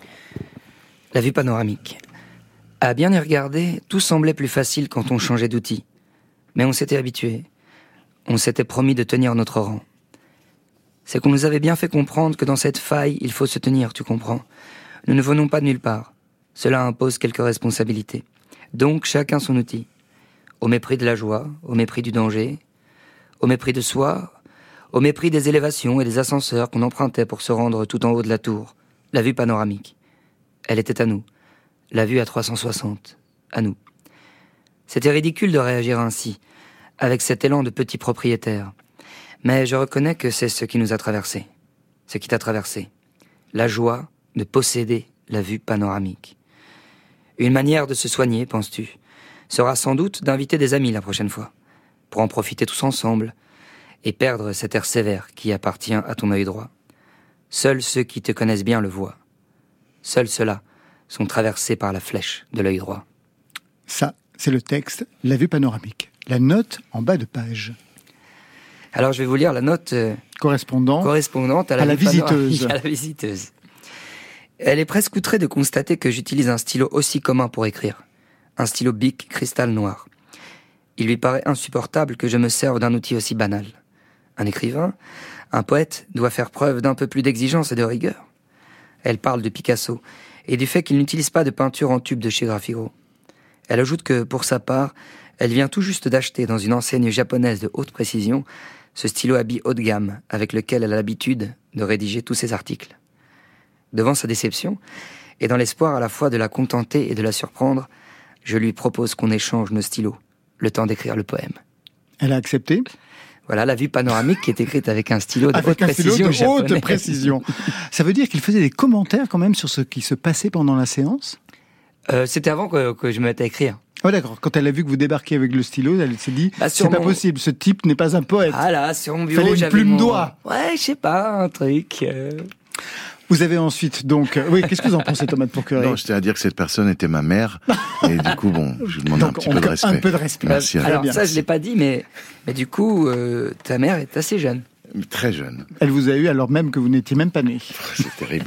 La vue panoramique. À bien y regarder, tout semblait plus facile quand on changeait d'outil. Mais on s'était habitué. On s'était promis de tenir notre rang. C'est qu'on nous avait bien fait comprendre que dans cette faille, il faut se tenir, tu comprends. Nous ne venons pas de nulle part. Cela impose quelques responsabilités. Donc chacun son outil. Au mépris de la joie, au mépris du danger, au mépris de soi, au mépris des élévations et des ascenseurs qu'on empruntait pour se rendre tout en haut de la tour. La vue panoramique. Elle était à nous. La vue à 360. À nous. C'était ridicule de réagir ainsi, avec cet élan de petit propriétaire. Mais je reconnais que c'est ce qui nous a traversés. Ce qui t'a traversé. La joie de posséder la vue panoramique. Une manière de se soigner, penses-tu, sera sans doute d'inviter des amis la prochaine fois, pour en profiter tous ensemble, et perdre cet air sévère qui appartient à ton œil droit. Seuls ceux qui te connaissent bien le voient. Seuls ceux-là sont traversés par la flèche de l'œil droit. Ça, c'est le texte, la vue panoramique. La note en bas de page. Alors, je vais vous lire la note correspondante à la visiteuse. À la visiteuse. Elle est presque outrée de constater que j'utilise un stylo aussi commun pour écrire. Un stylo Bic cristal noir. Il lui paraît insupportable que je me serve d'un outil aussi banal. Un écrivain, un poète, doit faire preuve d'un peu plus d'exigence et de rigueur. Elle parle de Picasso et du fait qu'il n'utilise pas de peinture en tube de chez Graphico. Elle ajoute que, pour sa part, elle vient tout juste d'acheter dans une enseigne japonaise de haute précision ce stylo à billes haut de gamme avec lequel elle a l'habitude de rédiger tous ses articles. Devant sa déception, et dans l'espoir à la fois de la contenter et de la surprendre, je lui propose qu'on échange nos stylos, le temps d'écrire le poème. Elle a accepté ? Voilà la vue panoramique qui est écrite avec un stylo de haute précision. Ça veut dire qu'il faisait des commentaires quand même sur ce qui se passait pendant la séance ? C'était avant que je me mette à écrire. Oh d'accord, quand elle a vu que vous débarquiez avec le stylo, elle s'est dit c'est pas possible, ce type n'est pas un poète. Ah là, sur mon bureau, fallait une plume d'oie. Ouais, je sais pas, un truc. Vous avez ensuite donc... Oui, qu'est-ce que vous en pensez, Thomas de Pourqueré ? Non, je tiens à dire que cette personne était ma mère. Et du coup, bon, je lui demande un petit peu de respect. Un peu de respect. Merci. Alors ça, je l'ai pas dit, mais du coup, ta mère est assez jeune. Très jeune. Elle vous a eu alors même que vous n'étiez même pas né. C'est terrible.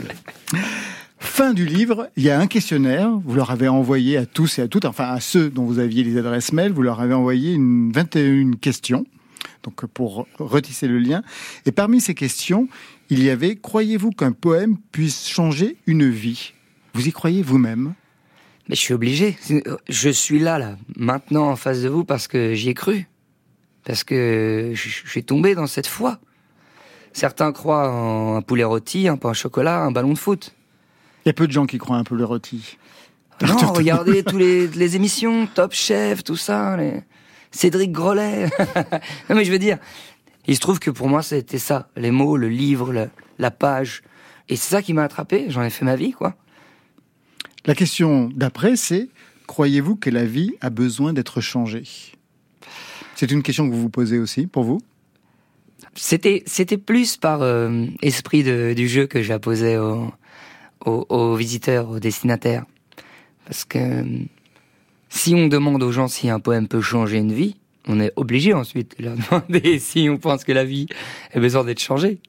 Fin du livre, il y a un questionnaire, vous leur avez envoyé à tous et à toutes, enfin à ceux dont vous aviez les adresses mail, vous leur avez envoyé une 21 questions, donc pour retisser le lien. Et parmi ces questions, il y avait « Croyez-vous qu'un poème puisse changer une vie ?» Vous y croyez vous-même ? Mais je suis obligé. Je suis là, maintenant en face de vous parce que j'y ai cru. Parce que je suis tombé dans cette foi. Certains croient en un poulet rôti, un pain au chocolat, un ballon de foot. Il y a peu de gens qui croient un peu le rôti. Non, regardez toutes les émissions, Top Chef, tout ça, Cédric Grolet. Non mais je veux dire, il se trouve que pour moi c'était ça, les mots, le livre, la page. Et c'est ça qui m'a attrapé, j'en ai fait ma vie, quoi. La question d'après, c'est croyez-vous que la vie a besoin d'être changée ? C'est une question que vous vous posez aussi, pour vous ? C'était plus par esprit du jeu que je la posais aux visiteurs, aux destinataires. Parce que si on demande aux gens si un poème peut changer une vie, on est obligé ensuite de leur demander si on pense que la vie a besoin d'être changée.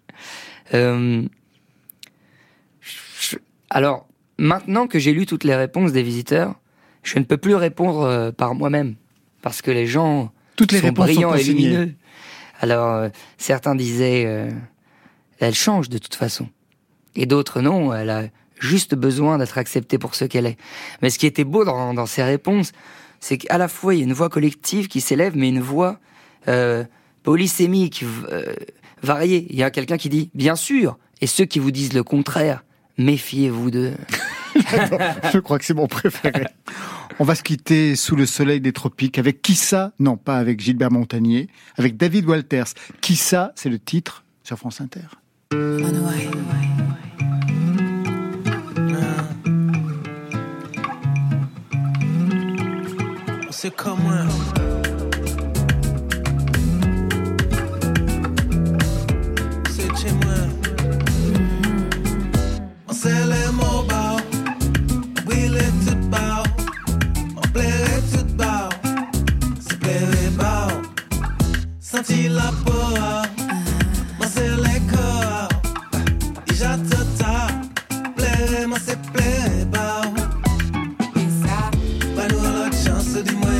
Alors, maintenant que j'ai lu toutes les réponses des visiteurs, je ne peux plus répondre par moi-même. Parce que les gens toutes les sont réponses brillants sont et lumineux. Alors, certains disaient elle change de toute façon. Et d'autres non, elle a juste besoin d'être acceptée pour ce qu'elle est. Mais ce qui était beau dans ces réponses, c'est qu'à la fois il y a une voix collective qui s'élève, mais une voix polysémique, variée. Il y a quelqu'un qui dit « bien sûr », et ceux qui vous disent le contraire, méfiez-vous d'eux. Je crois que c'est mon préféré. On va se quitter sous le soleil des tropiques avec Qui ça ? Non, pas avec Gilbert Montagnier, avec David Walters. Qui ça ? C'est le titre sur France Inter. C'est comme moi. C'est chez moi. On sait les mots bas. Oui, les tout bas. On plairait tout bas. C'est plairait bas. Senti la peau. On sait les corps. Et j'attends ta. Plairait, moi c'est plairait bas. Pas nous l'autre chance, dis-moi.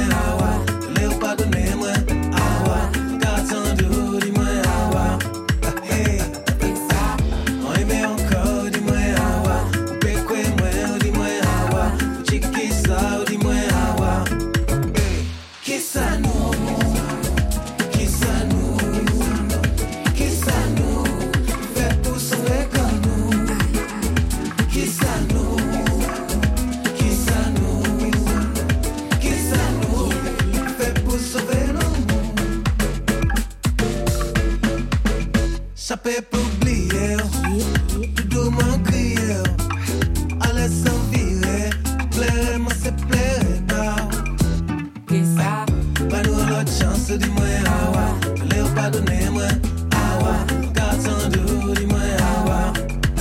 Ça peut pas oublier, tout doucement crier, allez s'en virer, plairait, moi c'est plairait pas. Pas nous l'autre chance, dis-moi, awa, l'air pas donné, moi, awa, garçon d'eau, dis-moi, awa.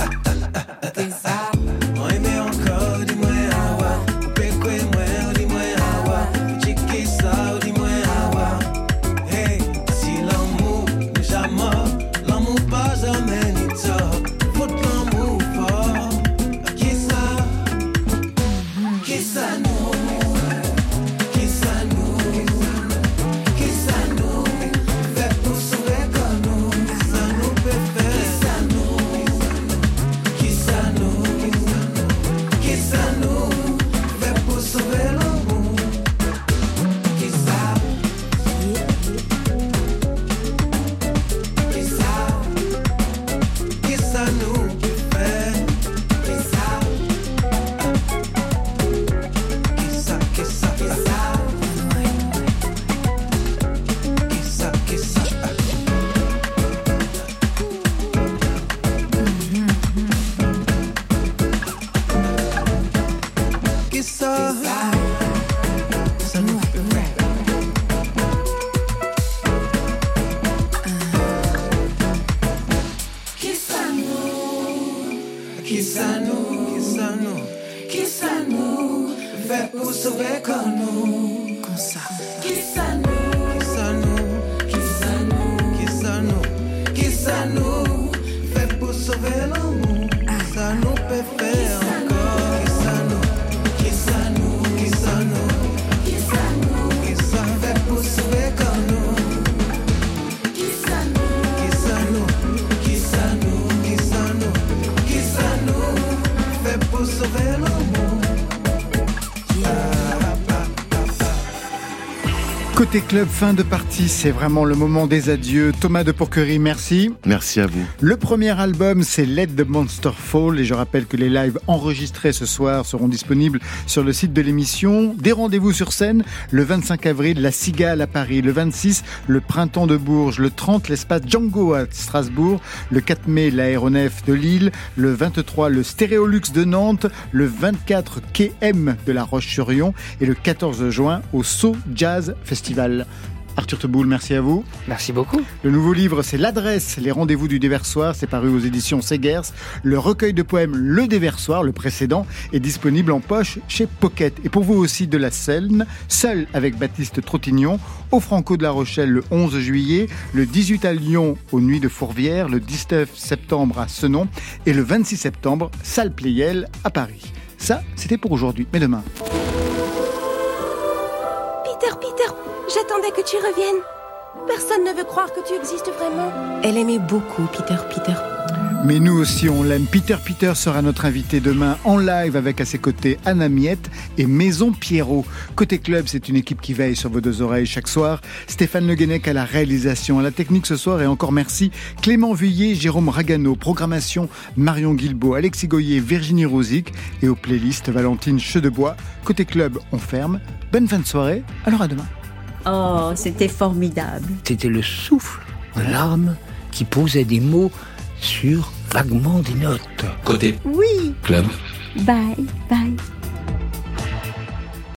On aimait encore, dis-moi, awa, coupé quoi, moi, dis-moi, awa, chiqué ça, dis-moi, awa. Hey, si l'amour n'est jamais. Pas jamais ni tort, faut de l'amour fort. Qui ça nous? Qui ça nous? Qui ça nous? Fait pour sauver comme nous, ça nous peut faire. Qui ça nous? Qui ça nous? Fait pour sauver l'amour. Qui ça? Qui ça? Ça nous fait, qui ça, qui ça, qui ça, qui ça, qui ça, ça nous fait. Qui ça nous fait pour sauver comme nous, comme ça. Qui ça nous, qui ça nous fait pour sauver l'amour, ça nous peut faire encore. Qui ça nous fait pour sauver comme nous. Qui ça nous fait pour sauver l'amour. Côté club, fin de partie, c'est vraiment le moment des adieux. Thomas de Pourquerie, merci. Merci à vous. Le premier album, c'est Let the Monster Fall, et je rappelle que les lives enregistrés ce soir seront disponibles sur le site de l'émission. Des rendez-vous sur scène, le 25 avril, la Cigale à Paris, le 26, le Printemps de Bourges, le 30, l'espace Django à Strasbourg, le 4 mai, l'aéronef de Lille, le 23, le Stéréolux de Nantes, le 24, Quai M de La Roche-sur-Yon, et le 14 juin, au Sceaux Jazz Festival. Arthur Teboul, merci à vous. Merci beaucoup. Le nouveau livre, c'est L'Adresse, les rendez-vous du Déversoir. C'est paru aux éditions Segers. Le recueil de poèmes Le Déversoir, le précédent, est disponible en poche chez Pocket. Et pour vous aussi, de la scène, Seul avec Baptiste Trottignon, au Franco de La Rochelle le 11 juillet, le 18 à Lyon aux Nuits de Fourvière, le 19 septembre à Senon et le 26 septembre, Salle Pleyel à Paris. Ça, c'était pour aujourd'hui. Mais demain... Peter, j'attendais que tu reviennes. Personne ne veut croire que tu existes vraiment. Elle aimait beaucoup Peter. Mais nous aussi, on l'aime. Peter sera notre invité demain en live avec à ses côtés Anna Miette et Maison Pierrot. Côté club, c'est une équipe qui veille sur vos deux oreilles chaque soir. Stéphane Le Guenec à la réalisation, à la technique ce soir et encore merci Clément Vuillet, Jérôme Ragano, programmation Marion Guilbault, Alexis Goyer, Virginie Rosic et aux playlists Valentine Chedebois. Côté club, on ferme. Bonne fin de soirée, alors à demain. Oh, c'était formidable. C'était le souffle de l'âme qui posait des mots sur vaguement des notes. Côté Oui. club. Bye.